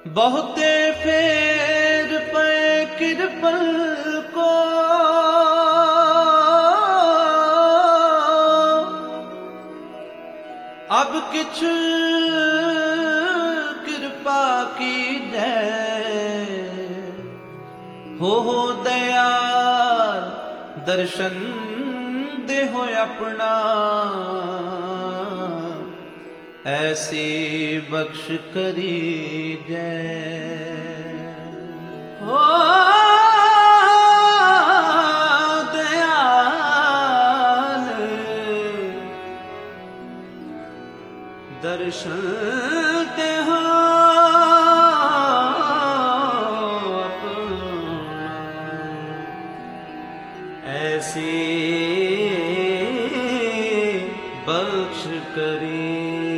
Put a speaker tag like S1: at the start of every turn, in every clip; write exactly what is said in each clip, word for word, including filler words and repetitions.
S1: बहुते फेर पे कृपल को अब किछ कृपा की जय हो हो दयाल दर्शन दे हो अपना ऐसी बख्श करी जय हो दयाल दर्शन दे हो ऐसी बख्श करी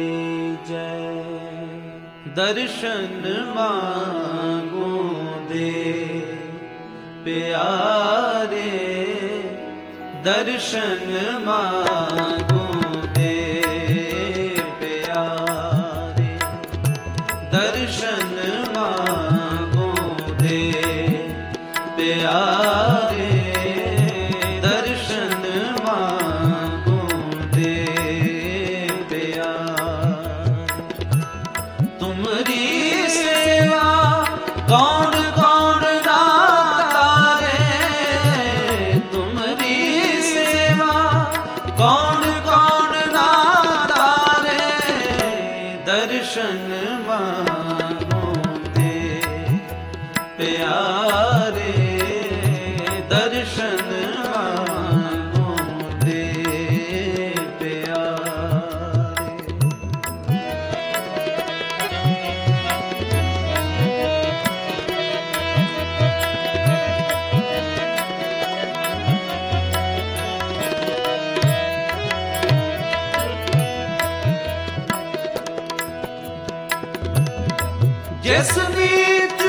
S1: दर्शन मांगो दे प्यारे दर्शन मांगो दे प्यारे दर्शन मांगो दे प्यारे दर्शन मांगो दे तुमरी सेवा कौन कौन दाता रे तुमरी सेवा कौन कौन दाता रे दर्शन मांगो दे प्यारे दर्शन मांगो दे जिस नीत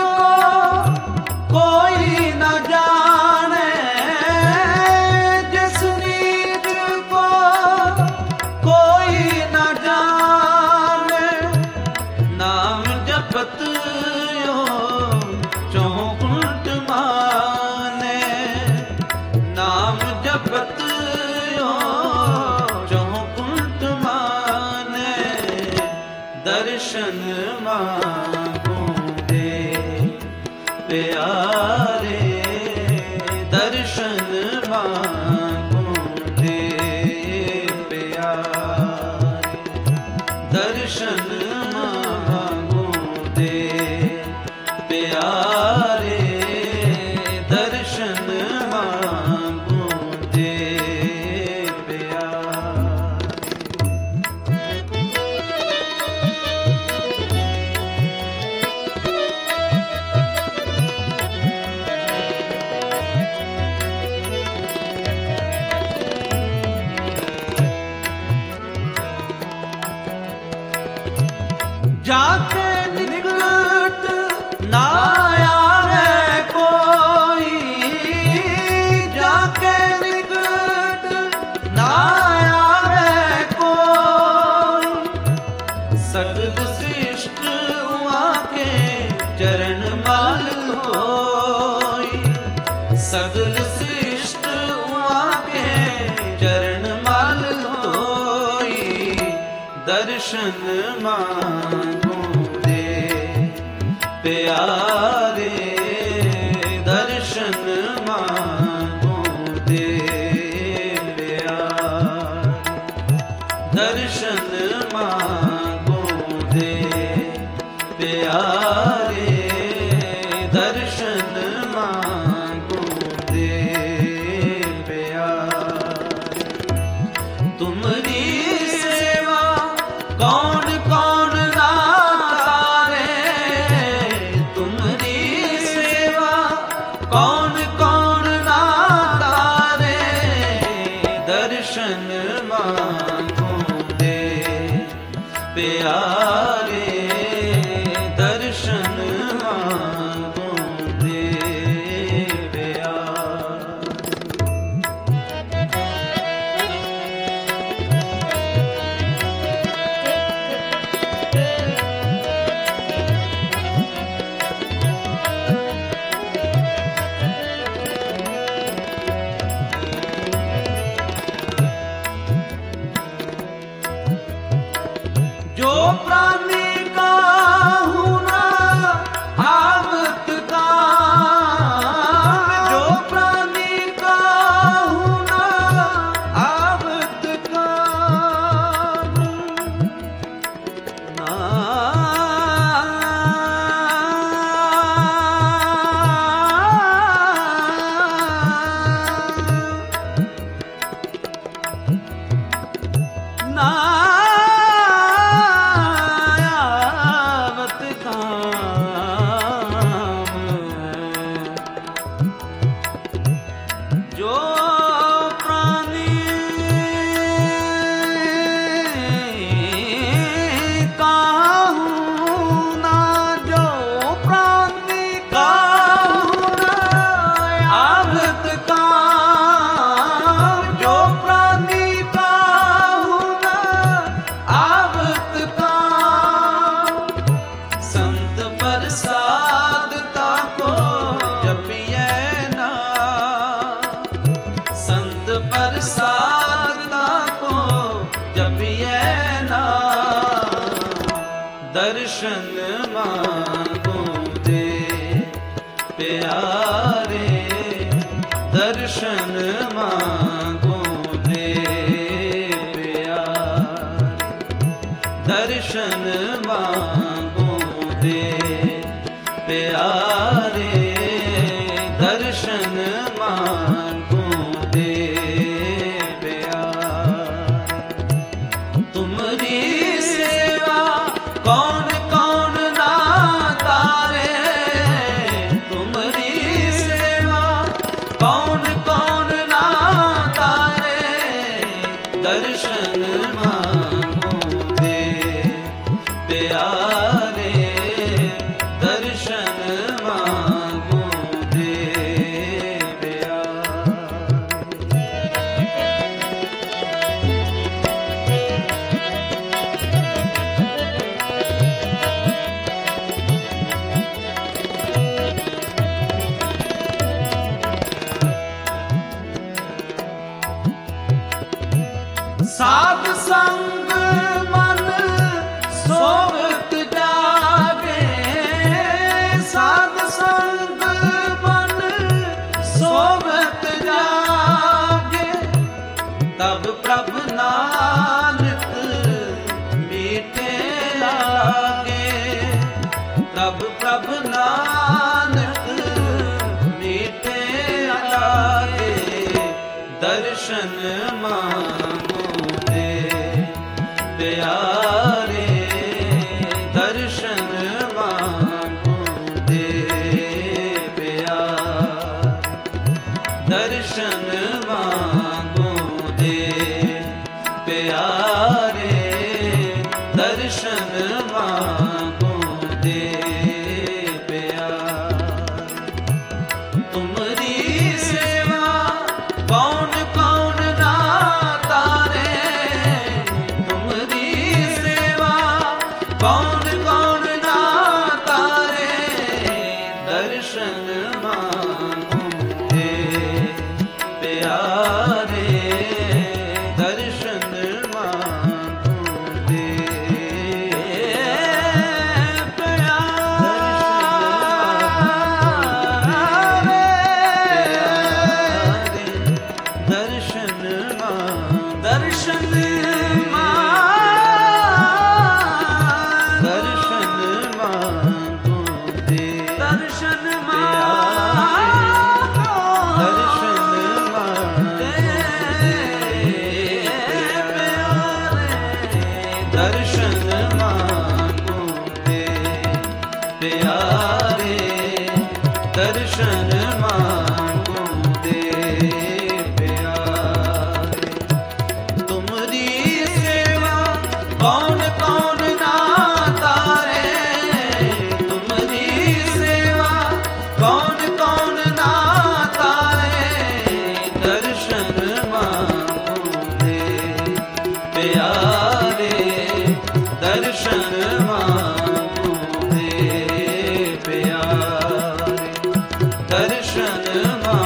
S1: को कोई न जाने जिस नीत को कोई न जाने नाम जपत यो चौकुंट माने नाम जपत यो चौकुंट माने दर्शन मांगो दे प्यारे दर्शन मांगो दे प्यारे दर्शन मांगो दे प्यारे दर्शन मांगो दे जाके निकट ना आवे कोई जाके निकट ना आवे कोई सगल सृष्ट के चरण माल होई सगल सृष्ट के चरण माल होई दर्शन मांगो दे प्यारे दर्शन मांगो दे प्यारे दर्शन मांगो दे प्यारे दर्शन मांगो दे प्यारे तुमरी सेवा कौन कौन दाता रे तुमरी सेवा कौन कौन दाता रे दर्शन मांगो दे प्यारे दर्शन मांगो दे प्यारे प्यारे दर्शन मांगो दे प्यारे दर्शन मांगो दे प्यारे दर्शन मांगो दे प्यारे तुम्हारी सेवा कौन कौन ना तारे तुम्हारी सेवा कौन कौन ना तारे दर्शन मांगो दे प्यारे दर्शन मांगो दे साध संग मन सोवत जागे साध संग मन सोवत जागे तब प्रभ नानक मीठे लागे तब प्रभ नानक मीठे लागे दर्शन मांगो दे प्यारे दर्शन मांगो दे प्यारे दर्शन मांगो दे प्यारे दर्शन मांगो दे प्यारे तुम्हारी सेवा कौन कौन ना तारे तुम्हारी सेवा कौन कौन ना तारे दर्शन मांगो दे प्यारे दर्शन मांगो दे दर्शन दर्शन दर्शन मांगो दे दर्शन दर्शन मांगो दर्शन मांगो दे प्यारे दर्शन मांगो दे प्यारे तुम्हारी सेवा कौन कौन ना तारे तुम्हारी सेवा कौन कौन ना तारे दर्शन मांगो दे प्यारे दर्शन मांगो दे प्यारे दर्शन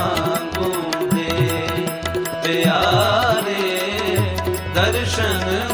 S1: मांगो दे प्यारे दर्शन